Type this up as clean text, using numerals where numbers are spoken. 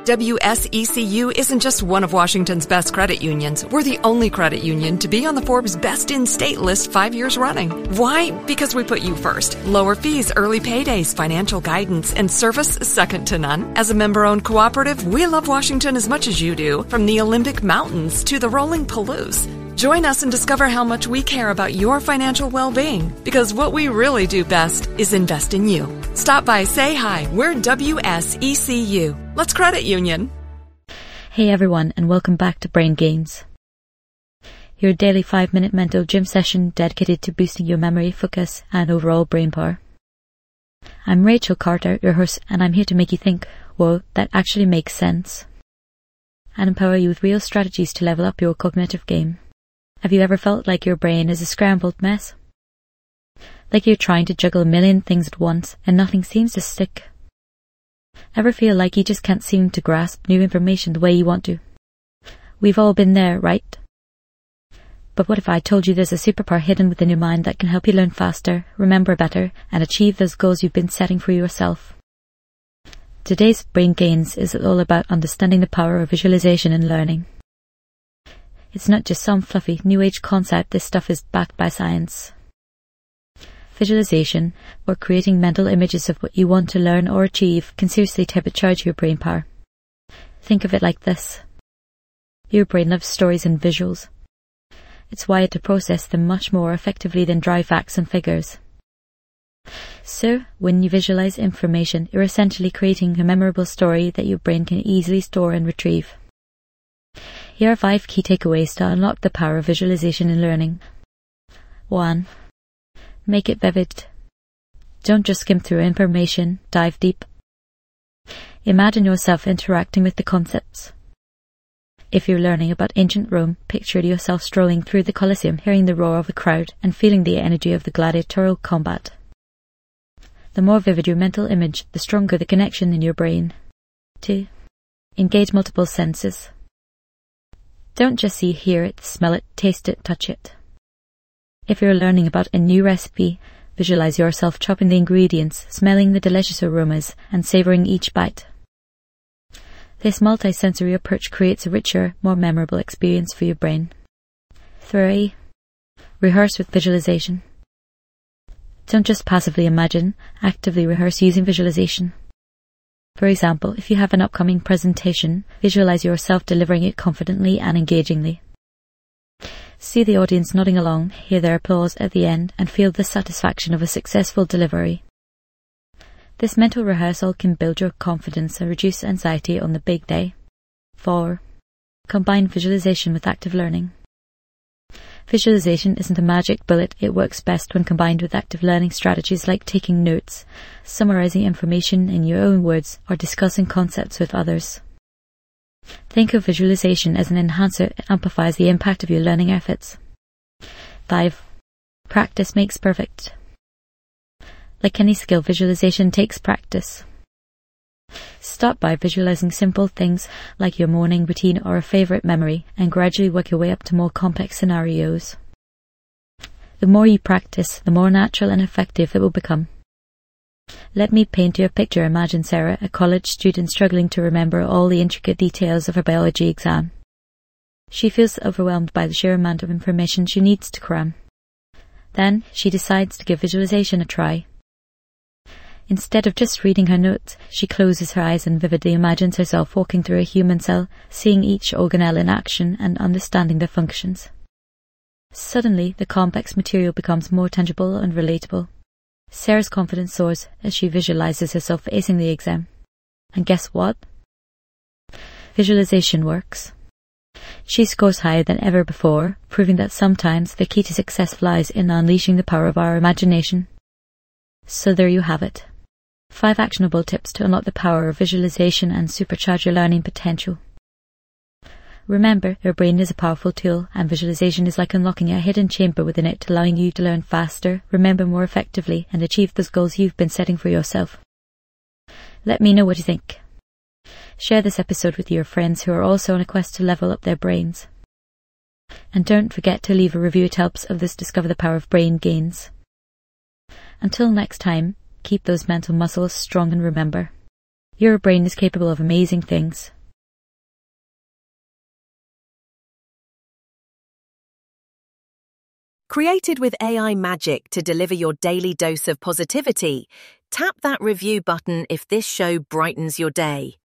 WSECU isn't just one of Washington's best credit unions. We're the only credit union to be on the Forbes Best in State list 5 years running. Why? Because we put you first. Lower fees, early paydays, financial guidance, and service second to none. As a member-owned cooperative, we love Washington as much as you do, from the Olympic Mountains to the rolling Palouse. Join us and discover how much we care about your financial well-being, because what we really do best is invest in you. Stop by, say hi. We're WSECU. Let's credit union. Hey everyone, and welcome back to Brain Gains, your daily 5-minute mental gym session dedicated to boosting your memory, focus, and overall brain power. I'm Rachel Carter, your host, and I'm here to make you think, whoa, that actually makes sense, and empower you with real strategies to level up your cognitive game. Have you ever felt like your brain is a scrambled mess? Like you're trying to juggle a million things at once and nothing seems to stick? Ever feel like you just can't seem to grasp new information the way you want to? We've all been there, right? But what if I told you there's a superpower hidden within your mind that can help you learn faster, remember better, and achieve those goals you've been setting for yourself? Today's Brain Gains is all about understanding the power of visualization in learning. It's not just some fluffy, new age concept, this stuff is backed by science. Visualization, or creating mental images of what you want to learn or achieve, can seriously turbocharge your brain power. Think of it like this. Your brain loves stories and visuals. It's wired to process them much more effectively than dry facts and figures. So, when you visualize information, you're essentially creating a memorable story that your brain can easily store and retrieve. Here are 5 key takeaways to unlock the power of visualization in learning. 1. Make it vivid. Don't just skim through information, dive deep. Imagine yourself interacting with the concepts. If you're learning about ancient Rome, picture yourself strolling through the Colosseum, hearing the roar of the crowd and feeling the energy of the gladiatorial combat. The more vivid your mental image, the stronger the connection in your brain. 2. Engage multiple senses. Don't just see, hear it, smell it, taste it, touch it. If you're learning about a new recipe, visualize yourself chopping the ingredients, smelling the delicious aromas, and savoring each bite. This multi-sensory approach creates a richer, more memorable experience for your brain. 3. Rehearse with visualization. Don't just passively imagine, actively rehearse using visualization. For example, if you have an upcoming presentation, visualize yourself delivering it confidently and engagingly. See the audience nodding along, hear their applause at the end, and feel the satisfaction of a successful delivery. This mental rehearsal can build your confidence and reduce anxiety on the big day. 4. Combine visualization with active learning. Visualization isn't a magic bullet. It works best when combined with active learning strategies like taking notes, summarizing information in your own words, or discussing concepts with others. Think of visualization as an enhancer that amplifies the impact of your learning efforts. 5. Practice makes perfect. Like any skill, visualization takes practice. Start by visualizing simple things like your morning routine or a favorite memory, and gradually work your way up to more complex scenarios. The more you practice, the more natural and effective it will become. Let me paint you a picture. Imagine Sarah, a college student struggling to remember all the intricate details of her biology exam. She feels overwhelmed by the sheer amount of information she needs to cram. Then she decides to give visualization a try. Instead of just reading her notes, she closes her eyes and vividly imagines herself walking through a human cell, seeing each organelle in action and understanding their functions. Suddenly, the complex material becomes more tangible and relatable. Sarah's confidence soars as she visualizes herself acing the exam. And guess what? Visualization works. She scores higher than ever before, proving that sometimes the key to success lies in unleashing the power of our imagination. So there you have it. 5 actionable tips to unlock the power of visualization and supercharge your learning potential. Remember, your brain is a powerful tool, and visualization is like unlocking a hidden chamber within it, allowing you to learn faster, remember more effectively, and achieve those goals you've been setting for yourself. Let me know what you think. Share this episode with your friends who are also on a quest to level up their brains. And don't forget to leave a review. It helps others discover the power of Brain Gains. Until next time, keep those mental muscles strong and remember, your brain is capable of amazing things. Created with AI magic to deliver your daily dose of positivity, tap that review button if this show brightens your day.